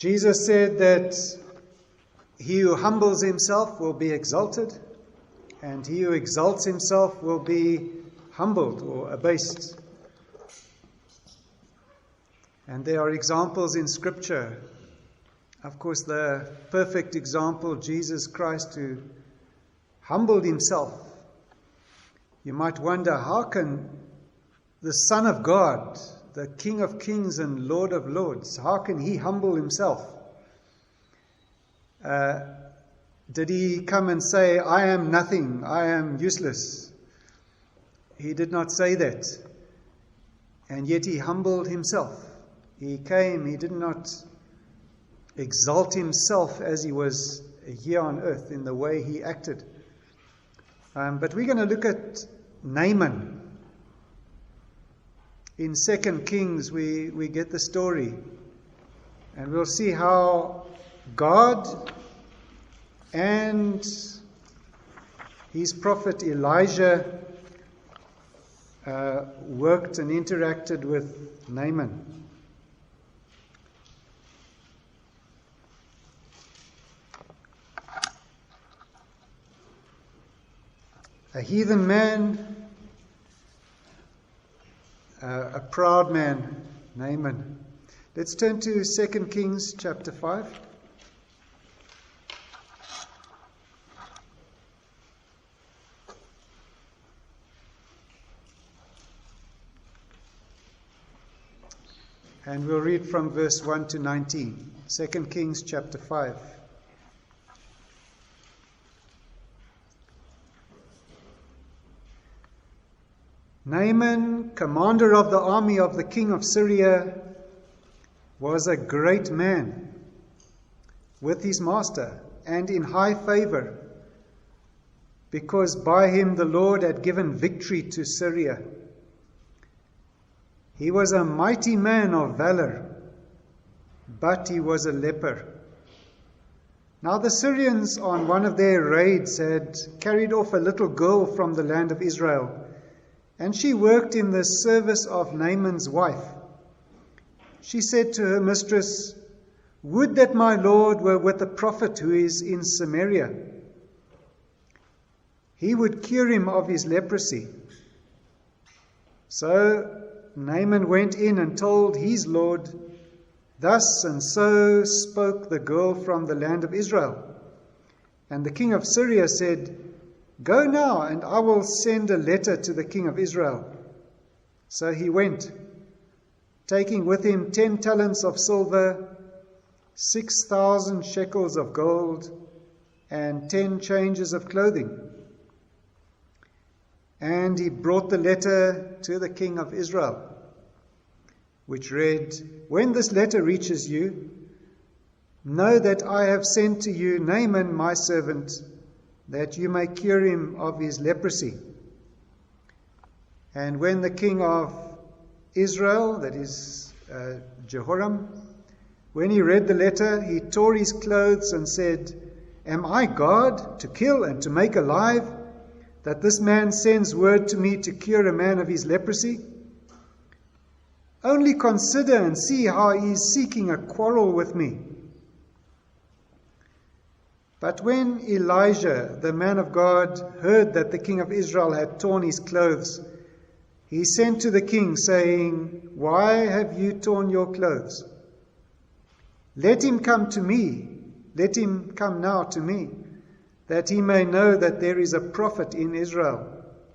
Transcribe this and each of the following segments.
Jesus said that he who humbles himself will be exalted, and he who exalts himself will be humbled or abased. And there are examples in Scripture. Of course, the perfect example, Jesus Christ, who humbled himself. You might wonder, how can the Son of God, the King of Kings and Lord of Lords, how can he humble himself? Did he come and say, I am nothing, I am useless? He did not say that. And yet he humbled himself. He came, he did not exalt himself as he was here on earth in the way he acted. But we're going to look at Naaman. In 2 Kings, we get the story. And we'll see how God and his prophet Elijah worked and interacted with Naaman. A heathen man, a proud man, Naaman. Let's turn to 2 Kings chapter 5. And we'll read from verse 1 to 19. 2 Kings chapter 5. Naaman, commander of the army of the king of Syria, was a great man with his master and in high favor, because by him the Lord had given victory to Syria. He was a mighty man of valor, but he was a leper. Now the Syrians on one of their raids had carried off a little girl from the land of Israel, and she worked in the service of Naaman's wife. She said to her mistress, "Would that my Lord were with a prophet who is in Samaria. He would cure him of his leprosy." So Naaman went in and told his Lord, "Thus and so spoke the girl from the land of Israel." And the king of Syria said, "Go now, and I will send a letter to the king of Israel." So he went, taking with him 10 talents of silver, 6,000 shekels of gold, and 10 changes of clothing. And he brought the letter to the king of Israel, which read, "When this letter reaches you, know that I have sent to you Naaman my servant, that you may cure him of his leprosy." And when the king of Israel, that is Jehoram, when he read the letter, he tore his clothes and said, "Am I God to kill and to make alive, that this man sends word to me to cure a man of his leprosy? Only consider and see how he is seeking a quarrel with me." But when Elijah, the man of God, heard that the king of Israel had torn his clothes, he sent to the king, saying, "Why have you torn your clothes? Let him come to me. Let him come now to me, that he may know that there is a prophet in Israel."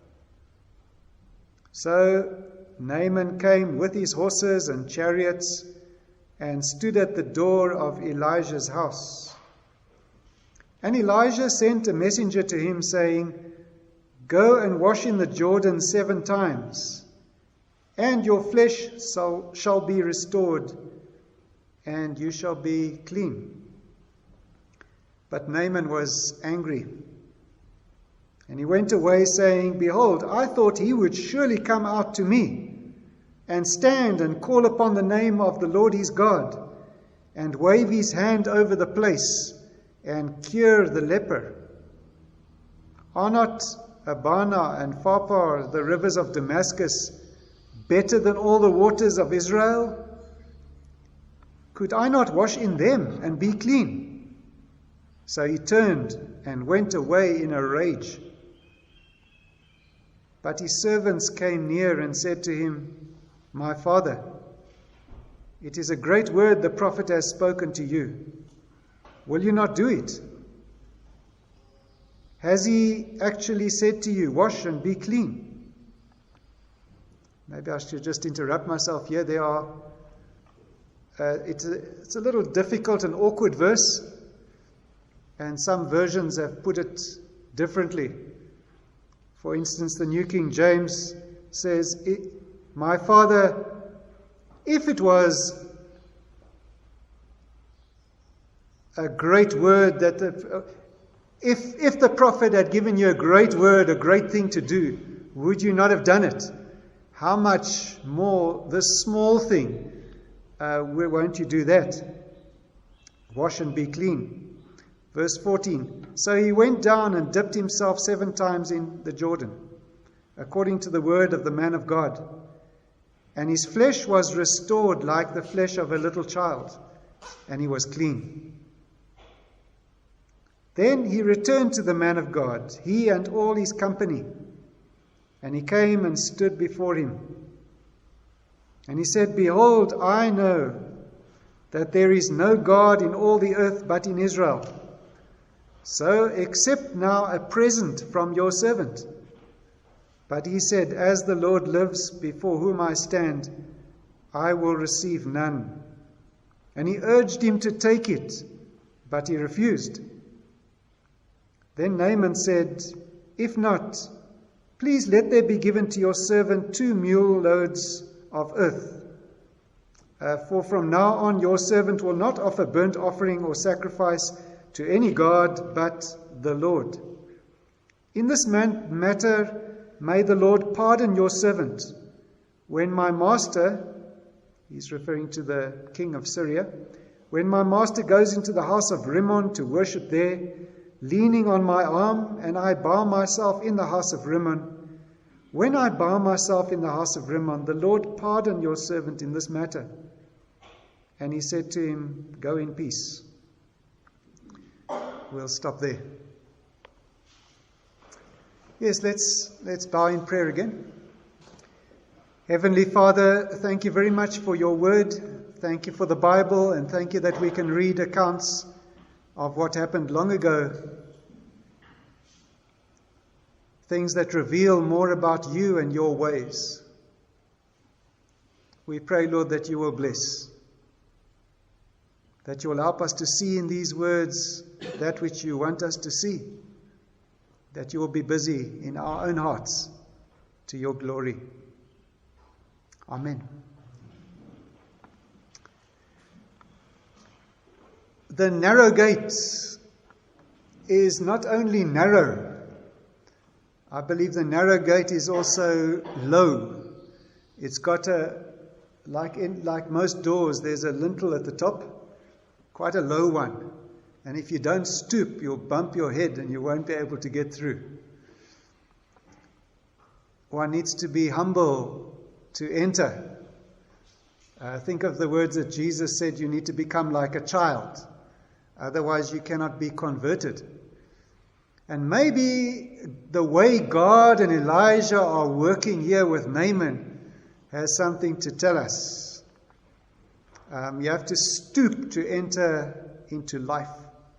So Naaman came with his horses and chariots and stood at the door of Elijah's house. And Elijah sent a messenger to him, saying, "Go and wash in the Jordan 7 times, and your flesh shall be restored, and you shall be clean." But Naaman was angry, and he went away, saying, "Behold, I thought he would surely come out to me, and stand and call upon the name of the Lord his God, and wave his hand over the place, and cure the leper. Are not Abana and Pharpar, the rivers of Damascus, better than all the waters of Israel? Could I not wash in them and be clean?" So he turned and went away in a rage. But his servants came near and said to him, "My father, it is a great word the prophet has spoken to you. Will you not do it? Has he actually said to you, 'Wash and be clean'?" Maybe I should just interrupt myself here. It's a little difficult and awkward verse, and some versions have put it differently. For instance, the New King James says, "My father, if it was a great word if the prophet had given you a great word, a great thing to do, would you not have done it? How much more this small thing, won't you do that? Wash and be clean." Verse 14, "So he went down and dipped himself 7 times in the Jordan, according to the word of the man of God. And his flesh was restored like the flesh of a little child, and he was clean. Then he returned to the man of God, he and all his company, and he came and stood before him. And he said, 'Behold, I know that there is no God in all the earth but in Israel. So accept now a present from your servant.' But he said, 'As the Lord lives, before whom I stand, I will receive none.' And he urged him to take it, but he refused. Then Naaman said, 'If not, please let there be given to your servant 2 mule loads of earth. For from now on your servant will not offer burnt offering or sacrifice to any god but the Lord. In this matter may the Lord pardon your servant. When my master,'" he's referring to the king of Syria, "when my master goes into the house of Rimmon to worship there, leaning on my arm, and I bow myself in the house of Rimmon, when I bow myself in the house of Rimmon, the Lord pardon your servant in this matter." And he said to him, "Go in peace." We'll stop there. Yes, let's bow in prayer again. Heavenly Father, thank you very much for your word. Thank you for the Bible, and thank you that we can read accounts of what happened long ago. Things that reveal more about you and your ways. We pray, Lord, that you will bless. That you will help us to see in these words that which you want us to see. That you will be busy in our own hearts to your glory. Amen. The narrow gate is not only narrow, I believe the narrow gate is also low. It's got like most doors, there's a lintel at the top, quite a low one. And if you don't stoop, you'll bump your head and you won't be able to get through. One needs to be humble to enter. Think of the words that Jesus said, you need to become like a child. Otherwise you cannot be converted. And maybe the way God and Elijah are working here with Naaman has something to tell us. You have to stoop to enter into life.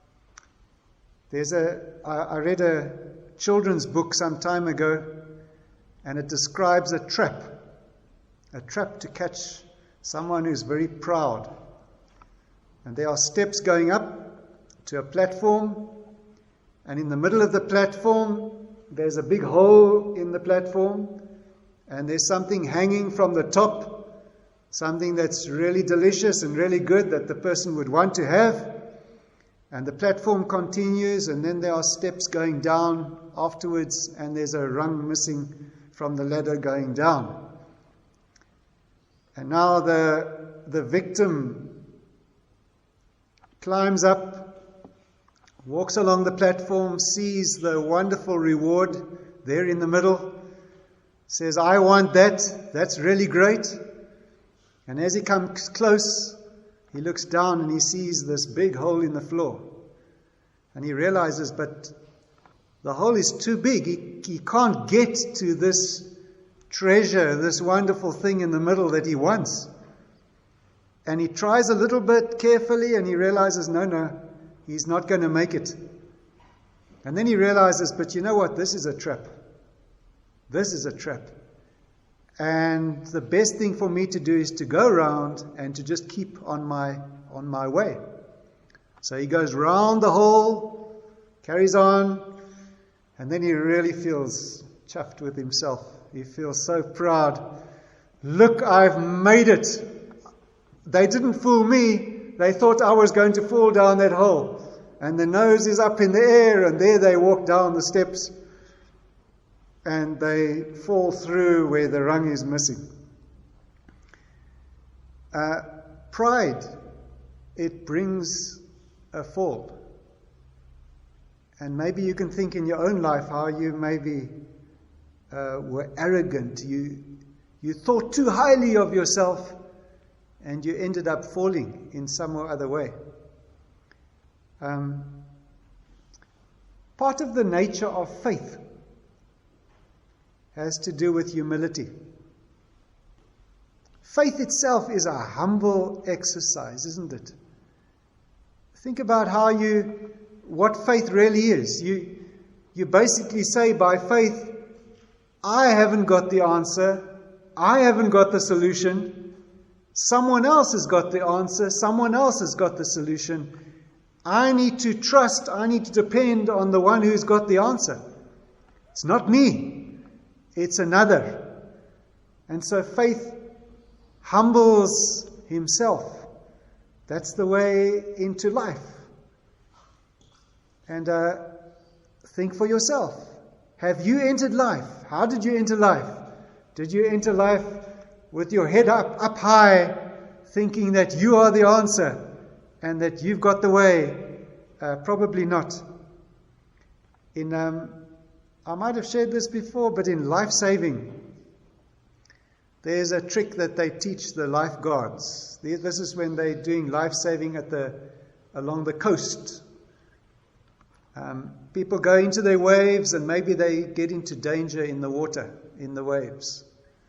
I read a children's book some time ago, and it describes a trap to catch someone who's very proud. And there are steps going up to a platform, and in the middle of the platform, there's a big hole in the platform, and there's something hanging from the top, something that's really delicious and really good that the person would want to have. And the platform continues, and then there are steps going down afterwards, and there's a rung missing from the ladder going down. And now the victim climbs up, walks along the platform, sees the wonderful reward there in the middle, says, "I want that, that's really great." And as he comes close, he looks down and he sees this big hole in the floor. And he realizes, but the hole is too big. He can't get to this treasure, this wonderful thing in the middle that he wants. And he tries a little bit carefully and he realizes, no, he's not going to make it. And then he realizes, but you know what? This is a trap. This is a trap. And the best thing for me to do is to go around and to just keep on my way. So he goes round the hole, carries on, and then he really feels chuffed with himself. He feels so proud. Look, I've made it. They didn't fool me. They thought I was going to fall down that hole. And the nose is up in the air, and there they walk down the steps. And they fall through where the rung is missing. Pride, it brings a fall. And maybe you can think in your own life how you maybe were arrogant. You thought too highly of yourself, and you ended up falling in some or other way. Part of the nature of faith has to do with humility. Faith itself is a humble exercise, isn't it? Think about what faith really is. You basically say by faith, I haven't got the answer. I haven't got the solution. Someone else has got the answer. Someone else has got the solution. I need to trust. I need to depend on the one who's got the answer. It's not me. It's another. And so faith humbles himself. That's the way into life. And think for yourself. Have you entered life? How did you enter life? Did you enter life with your head up high, thinking that you are the answer and that you've got the way? Probably not. I might have shared this before, but in life saving, there's a trick that they teach the lifeguards. This is when they're doing life saving along the coast. People go into their waves and maybe they get into danger in the water, in the waves.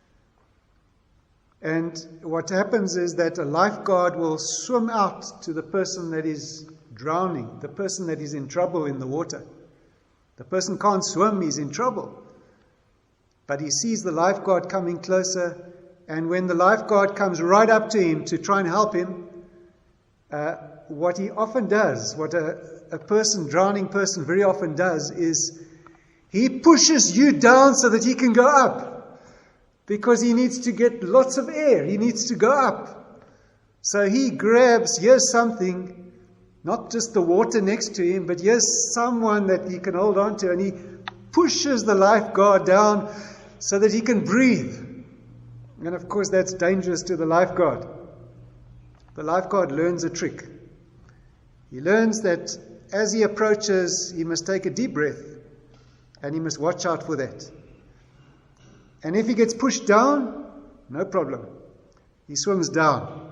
And what happens is that a lifeguard will swim out to the person that is drowning, the person that is in trouble in the water. The person can't swim, he's in trouble. But he sees the lifeguard coming closer, and when the lifeguard comes right up to him to try and help him, what he often does, what a drowning person very often does, is he pushes you down so that he can go up. Because he needs to get lots of air. He needs to go up. So he grabs, here's something, not just the water next to him, but here's someone that he can hold on to, and he pushes the lifeguard down so that he can breathe. And of course that's dangerous to the lifeguard. The lifeguard learns a trick. He learns that as he approaches, he must take a deep breath, and he must watch out for that. And if he gets pushed down, no problem. He swims down.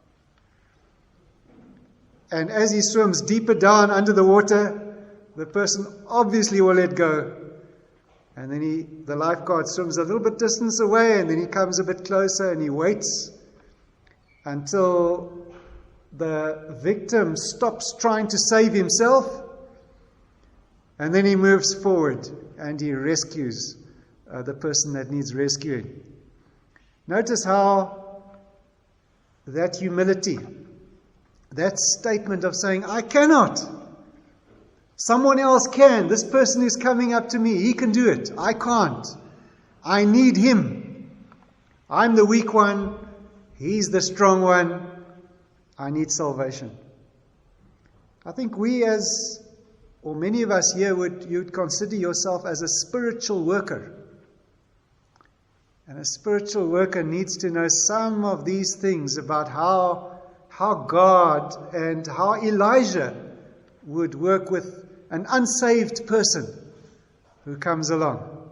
And as he swims deeper down under the water, the person obviously will let go. And then the lifeguard swims a little bit distance away, and then he comes a bit closer and he waits until the victim stops trying to save himself. And then he moves forward and he rescues the person that needs rescuing. Notice how that humility, that statement of saying, I cannot. Someone else can. This person is coming up to me. He can do it. I can't. I need him. I'm the weak one. He's the strong one. I need salvation. I think many of us here you'd consider yourself as a spiritual worker. And a spiritual worker needs to know some of these things about how God and how Elijah would work with an unsaved person who comes along.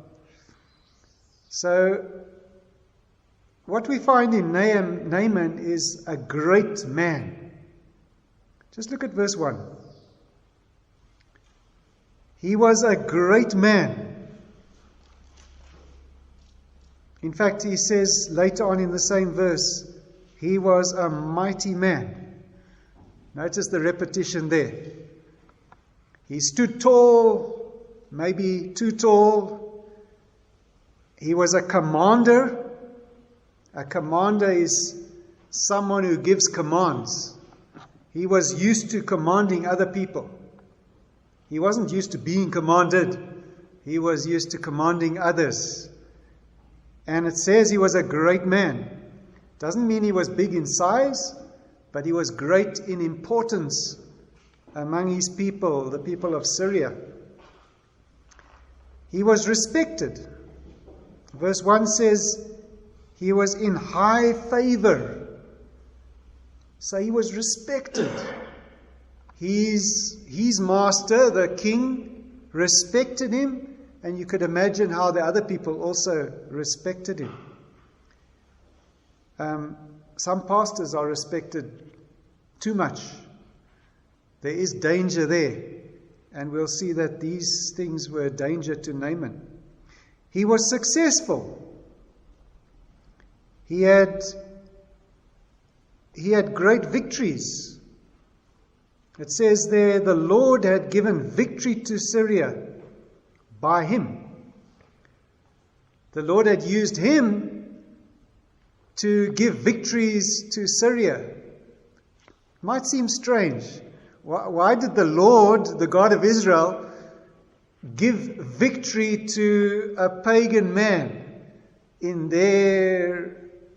So, what we find in Naaman is a great man. Just look at verse 1. He was a great man. In fact, he says later on in the same verse, he was a mighty man. Notice the repetition there. He stood tall, maybe too tall. He was a commander. A commander is someone who gives commands. He was used to commanding other people. He wasn't used to being commanded. He was used to commanding others. And it says he was a great man. Doesn't mean he was big in size, but he was great in importance among his people, the people of Syria. He was respected. Verse 1 says he was in high favor. So he was respected. His master, the king, respected him, and you could imagine how the other people also respected him. Some pastors are respected too much. There is danger there, and we'll see that these things were a danger to Naaman. He was successful. He had great victories. It says there, the Lord had given victory to Syria by him. The Lord had used him to give victories to Syria. It might seem strange. Why did the Lord, the God of Israel, give victory to a pagan man in their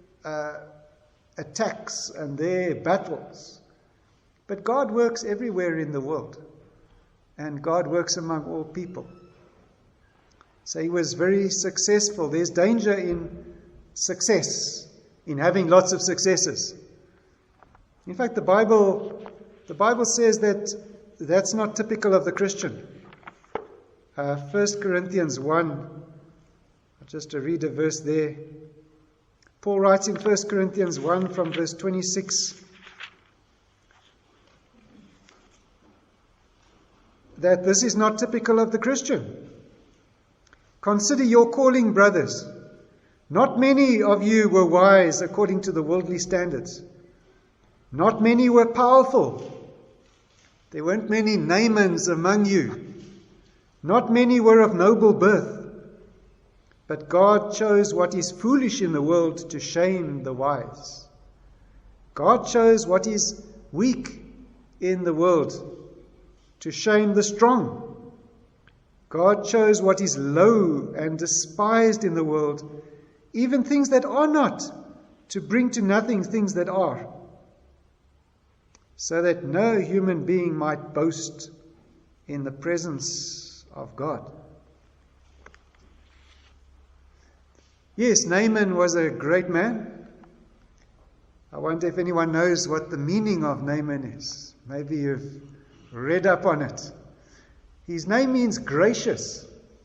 attacks and their battles? But God works everywhere in the world, and God works among all people. So he was very successful. There's danger in success, in having lots of successes. In fact, the Bible says that that's not typical of the Christian. 1 Corinthians 1, just to read a verse there. Paul writes in 1 Corinthians 1 from verse 26 that this is not typical of the Christian. Consider your calling, brothers. Not many of you were wise according to the worldly standards. Not many were powerful. There weren't many Naamans among you. Not many were of noble birth. But God chose what is foolish in the world to shame the wise. God chose what is weak in the world to shame the strong. God chose what is low and despised in the world, even things that are not, to bring to nothing things that are, so that no human being might boast in the presence of God. Yes, Naaman was a great man. I wonder if anyone knows what the meaning of Naaman is. Maybe you've read up on it. His name means gracious.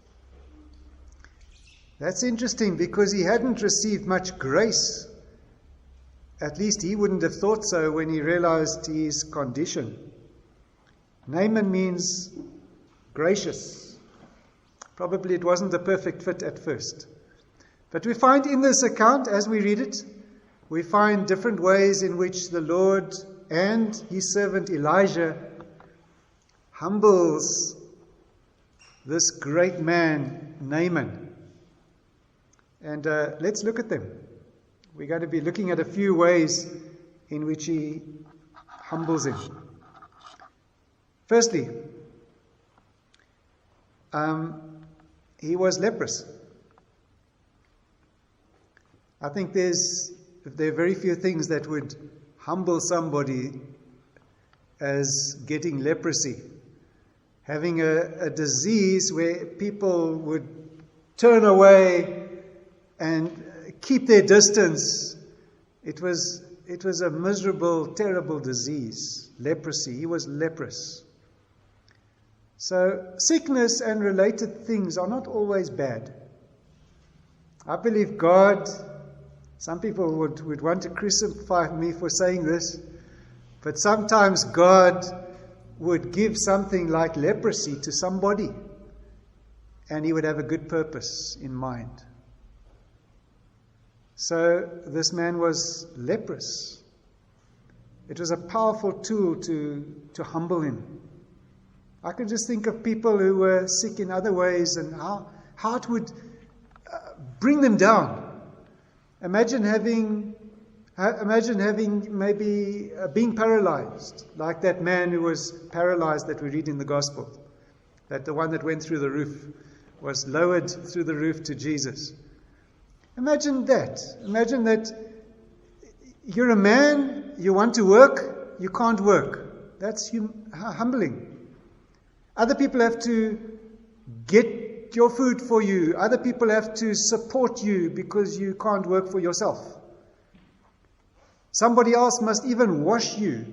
That's interesting because he hadn't received much grace. At least he wouldn't have thought so when he realized his condition. Naaman means gracious. Probably it wasn't a perfect fit at first. But we find in this account, as we read it, we find different ways in which the Lord and his servant Elijah humbles this great man, Naaman. And let's look at them. We're going to be looking at a few ways in which he humbles him. Firstly, he was leprous. I think there are very few things that would humble somebody as getting leprosy. Having a disease where people would turn away and keep their distance. It was a miserable, terrible disease, leprosy. He was leprous. So sickness and related things are not always bad. I believe God, some people would want to crucify me for saying this, But sometimes God would give something like leprosy to somebody, and he would have a good purpose in mind. So this man was leprous. It was a powerful tool to humble him. I could just think of people who were sick in other ways and how it would bring them down. Imagine having maybe being paralyzed, like that man who was paralyzed that we read in the Gospel, that the one that went through the roof was lowered through the roof to Jesus. Imagine that. Imagine that you're a man, you want to work, you can't work. That's humbling. Other people have to get your food for you. Other people have to support you because you can't work for yourself. Somebody else must even wash you.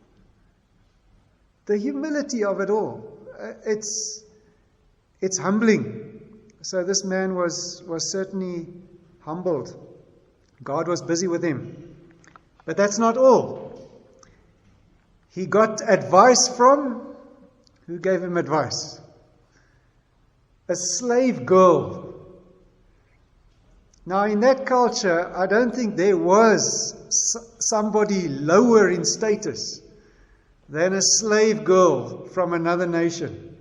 The humility of it all. It's humbling. So this man was certainly humbled. God was busy with him. But that's not all. He got advice from... Who gave him advice? A slave girl. Now, in that culture, I don't think there was somebody lower in status than a slave girl from another nation.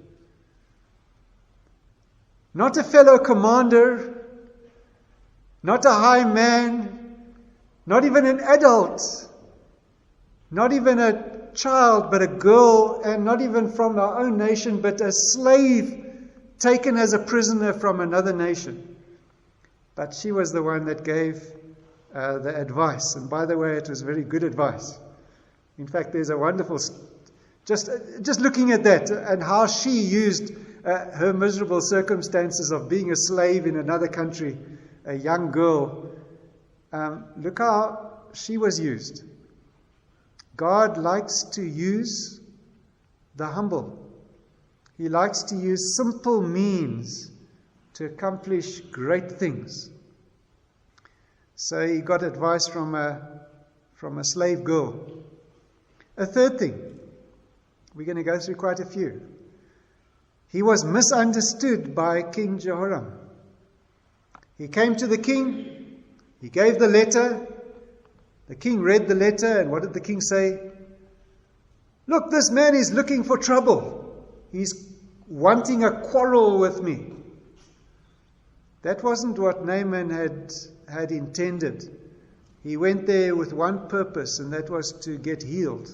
Not a fellow commander, not a high man, not even an adult, not even a child, but a girl, and not even from our own nation, but a slave taken as a prisoner from another nation. But she was the one that gave the advice. And by the way, it was very good advice. In fact, there's a wonderful, just looking at that and how she used her miserable circumstances of being a slave in another country, a young girl. Look how she was used. God likes to use the humble. He likes to use simple means to accomplish great things. So he got advice from a slave girl. A third thing, we're going to go through quite a few. He was misunderstood by King Jehoram. He came to the king, he gave the letter. The king read the letter, and what did the king say? Look, this man is looking for trouble. He's wanting a quarrel with me. That wasn't what Naaman had intended. He went there with one purpose, and that was to get healed.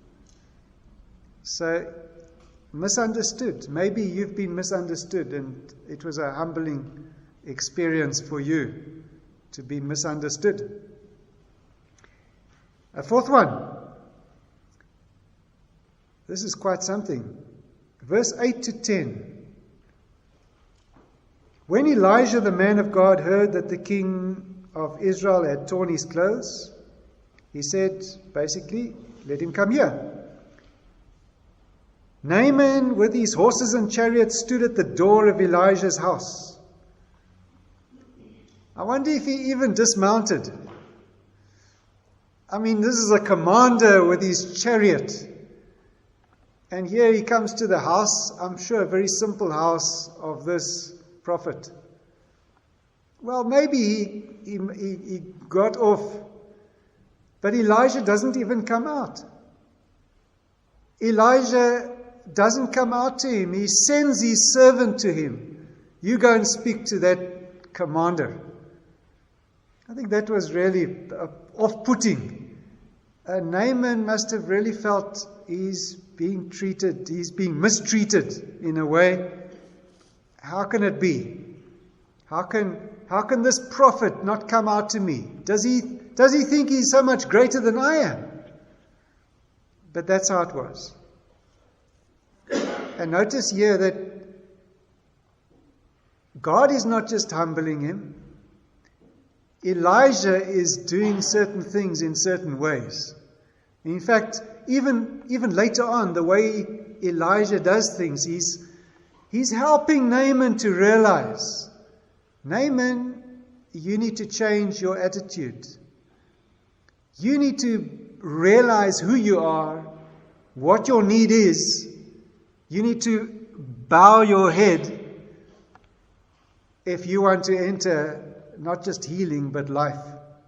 So, misunderstood. Maybe you've been misunderstood, and it was a humbling experience for you to be misunderstood. A fourth one. This is quite something. Verse 8 to 10. When Elijah, the man of God, heard that the king of Israel had torn his clothes, he said, basically, let him come here. Naaman, with his horses and chariots, stood at the door of Elijah's house. I wonder if he even dismounted. I mean, this is a commander with his chariot. And here he comes to the house, I'm sure a very simple house of this prophet. Well, maybe he got off. But Elijah doesn't even come out. Elijah doesn't come out to him. He sends his servant to him. You go and speak to that commander. I think that was really off-putting. Naaman must have really felt he's being mistreated in a way. How can it be? How can this prophet not come out to me? Does he think he's so much greater than I am? But that's how it was. And notice here that God is not just humbling him. Elijah is doing certain things in certain ways. In fact, even later on, the way Elijah does things, he's helping Naaman to realize, Naaman, you need to change your attitude. You need to realize who you are, what your need is. You need to bow your head if you want to enter not just healing but life.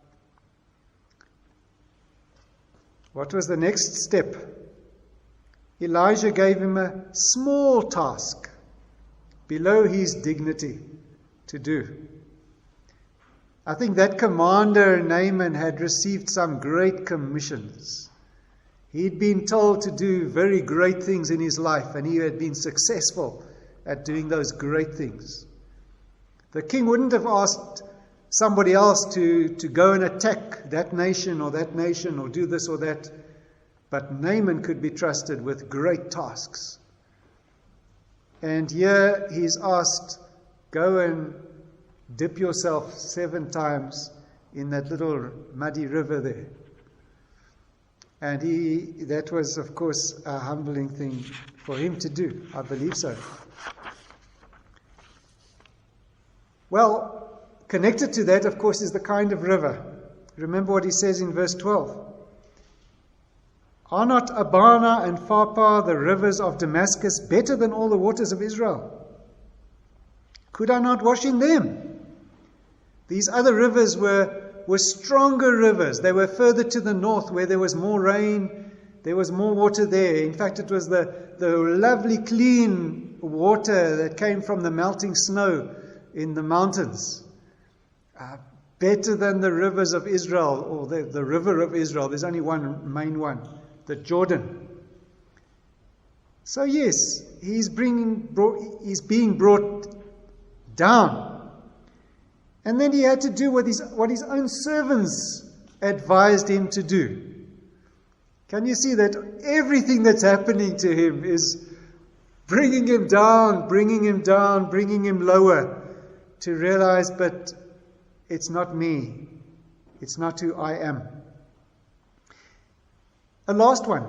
What was the next step? Elijah gave him a small task below his dignity to do. I think that commander Naaman had received some great commissions. He'd been told to do very great things in his life, and he had been successful at doing those great things. The king wouldn't have asked somebody else to go and attack that nation or do this or that. But Naaman could be trusted with great tasks. And here he's asked, go and dip yourself 7 times in that little muddy river there. And that was, of course, a humbling thing for him to do. I believe so. Well, connected to that, of course, is the kind of river. Remember what he says in verse 12. Are not Abana and Pharpar, the rivers of Damascus, better than all the waters of Israel? Could I not wash in them? These other rivers were stronger rivers. They were further to the north, where there was more rain. There was more water there. In fact, it was the lovely, clean water that came from the melting snow in the mountains. Better than the rivers of Israel, or the river of Israel. There's only one main one, the Jordan. So yes, he's being brought down. And then he had to do what his own servants advised him to do. Can you see that everything that's happening to him is bringing him down, bringing him lower, to realize, but it's not me. It's not who I am. A last one.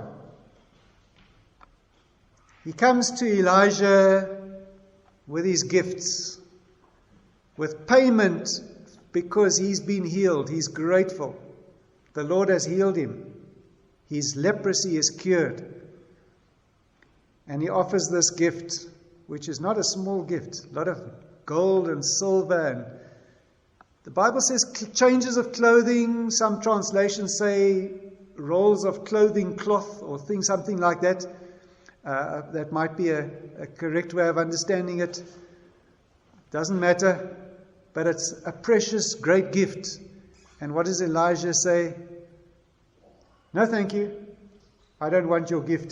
He comes to Elijah with his gifts, with payment because he's been healed. He's grateful. The Lord has healed him. His leprosy is cured. And he offers this gift, which is not a small gift, a lot of gold and silver. And the Bible says changes of clothing. Some translations say rolls of clothing cloth or something like that. That might be a correct way of understanding it. Doesn't matter. But it's a precious, great gift. And what does Elijah say? No, thank you. I don't want your gift.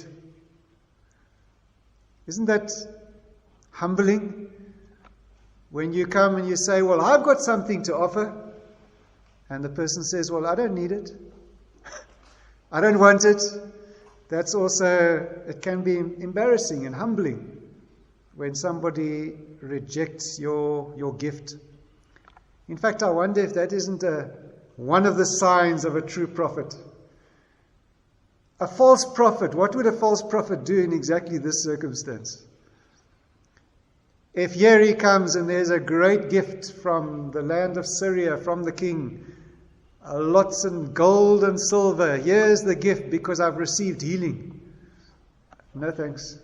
Isn't that humbling? When you come and you say, well, I've got something to offer. And the person says, well, I don't need it. I don't want it. That's also, it can be embarrassing and humbling when somebody rejects your gift. In fact, I wonder if that isn't one of the signs of a true prophet. A false prophet, what would a false prophet do in exactly this circumstance? If here he comes and there's a great gift from the land of Syria, from the king, lots of gold and silver, here's the gift because I've received healing. No thanks.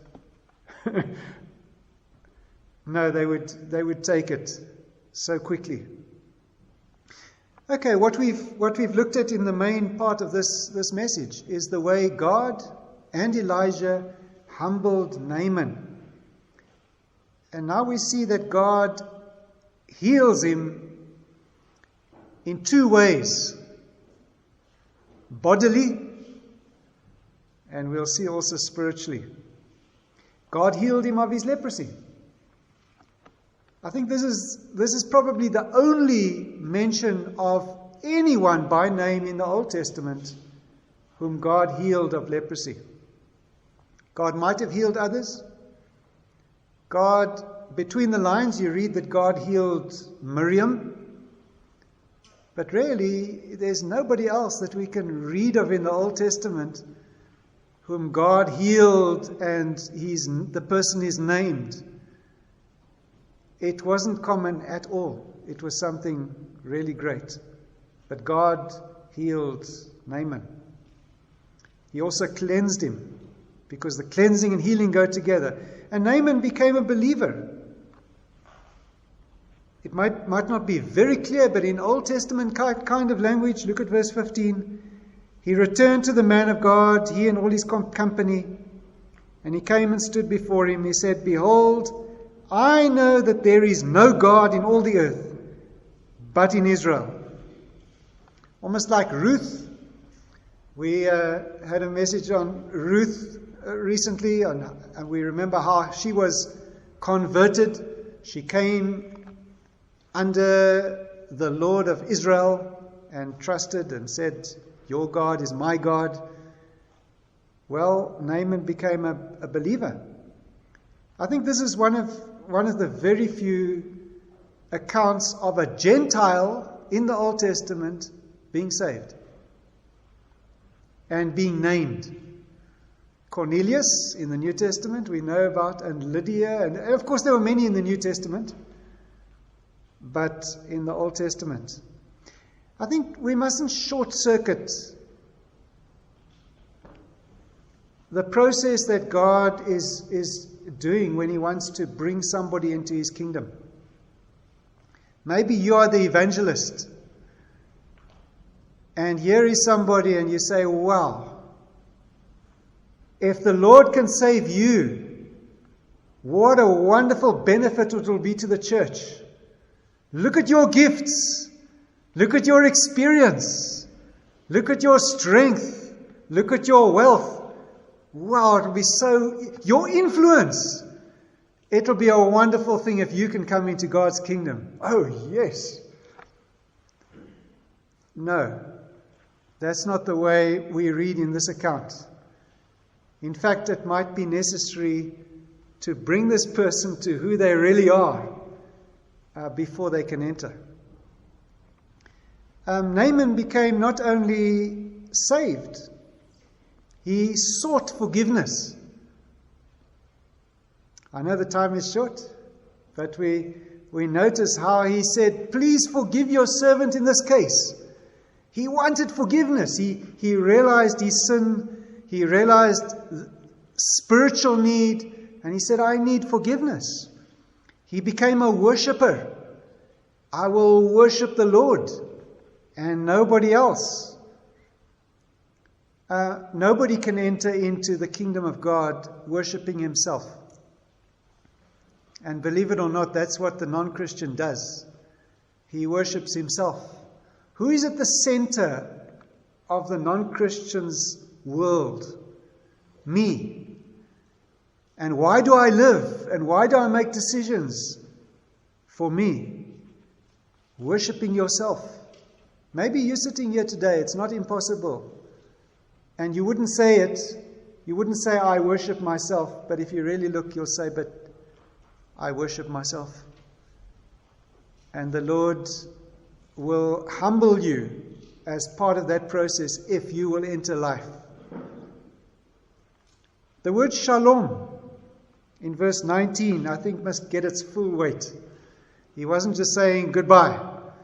No, they would take it so quickly. Okay, what we've looked at in the main part of this message is the way God and Elijah humbled Naaman. And now we see that God heals him in 2 ways. Bodily, and we'll see also spiritually. God healed him of his leprosy. I think this is probably the only mention of anyone by name in the Old Testament whom God healed of leprosy. God might have healed others. God, between the lines, you read that God healed Miriam. But really, there's nobody else that we can read of in the Old Testament whom God healed and the person is named. It wasn't common at all. It was something really great. But God healed Naaman. He also cleansed him, because the cleansing and healing go together. And Naaman became a believer. It might not be very clear, but in Old Testament kind of language, look at verse 15. He returned to the man of God, he and all his company, and he came and stood before him. He said, "Behold, I know that there is no God in all the earth, but in Israel." Almost like Ruth. We had a message on Ruth recently, and we remember how she was converted. She came under the Lord of Israel and trusted and said, "Your God is my God." Well, Naaman became a believer. I think this is one of the very few accounts of a Gentile in the Old Testament being saved and being named. Cornelius in the New Testament we know about, and Lydia, and of course there were many in the New Testament, but in the Old Testament, I think we mustn't short-circuit the process that God is doing when he wants to bring somebody into his kingdom. Maybe you are the evangelist, and here is somebody, and you say, "Wow, if the Lord can save you, what a wonderful benefit it will be to the church. Look at your gifts. Look at your experience. Look at your strength. Look at your wealth. Wow, it will be your influence. It will be a wonderful thing if you can come into God's kingdom." Oh, yes. No, that's not the way we read in this account. In fact, it might be necessary to bring this person to who they really are before they can enter. Naaman became not only saved, he sought forgiveness. I know the time is short, but we notice how he said, "Please forgive your servant in this case." He wanted forgiveness. He realized his sin. He realized spiritual need, and he said, "I need forgiveness." He became a worshipper. I will worship the Lord and nobody else. Nobody can enter into the kingdom of God worshiping himself. And believe it or not, that's what the non-Christian does. He worships himself. Who is at the center of the non-Christian's world? Me. And why do I live? And why do I make decisions? For me. Worshipping yourself. Maybe you're sitting here today, it's not impossible. And you wouldn't say it. You wouldn't say, "I worship myself." But if you really look, you'll say, "But I worship myself." And the Lord will humble you as part of that process if you will enter life. The word shalom in verse 19, I think, must get its full weight. He wasn't just saying goodbye.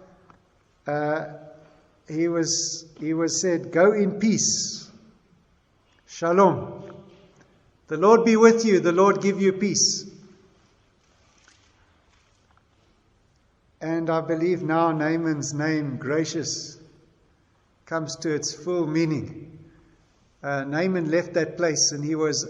He was said, "Go in peace." Shalom. The Lord be with you. The Lord give you peace. And I believe now Naaman's name, gracious, comes to its full meaning. Naaman left that place and he was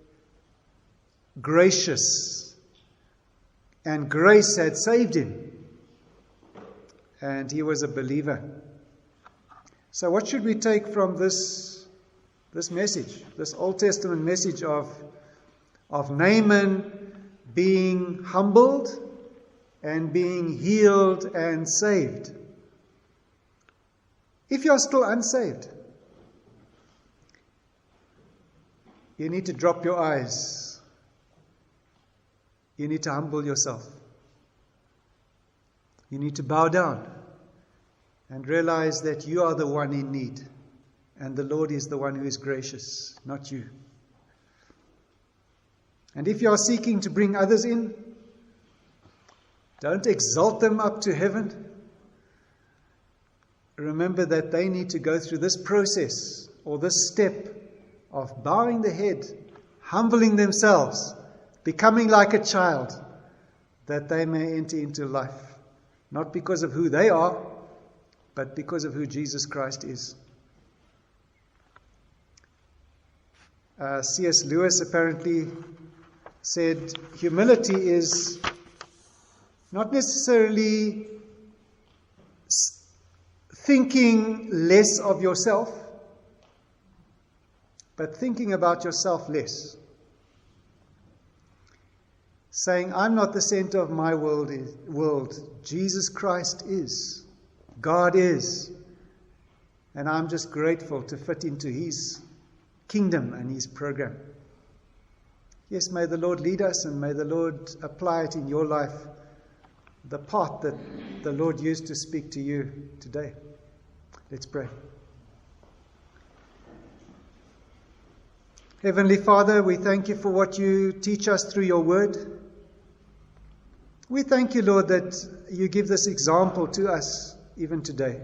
gracious. And grace had saved him. And he was a believer. So what should we take from this message, this Old Testament message of Naaman being humbled and being healed and saved? If you're still unsaved, you need to drop your eyes. You need to humble yourself. You need to bow down and realize that you are the one in need. And the Lord is the one who is gracious, not you. And if you are seeking to bring others in, don't exalt them up to heaven. Remember that they need to go through this process or this step of bowing the head, humbling themselves, becoming like a child, that they may enter into life, not because of who they are, but because of who Jesus Christ is. C.S. Lewis apparently said, humility is not necessarily thinking less of yourself, but thinking about yourself less. Saying, I'm not the center of my world. Jesus Christ is. God is. And I'm just grateful to fit into His kingdom and His program. Yes, may the Lord lead us, and may the Lord apply it in your life, the part that the Lord used to speak to you today. Let's pray. Heavenly Father, we thank you for what you teach us through your word. We thank you, Lord, that you give this example to us even today.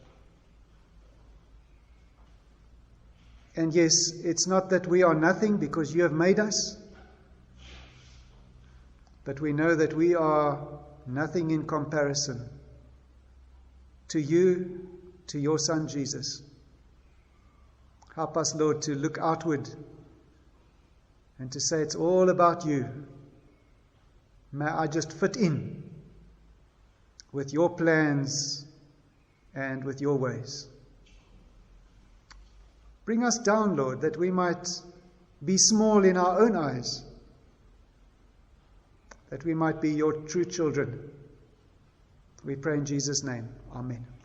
And yes, it's not that we are nothing because you have made us, but we know that we are nothing in comparison to you, to your Son Jesus. Help us, Lord, to look outward and to say it's all about you. May I just fit in with your plans and with your ways. Bring us down, Lord, that we might be small in our own eyes, that we might be your true children. We pray in Jesus' name. Amen.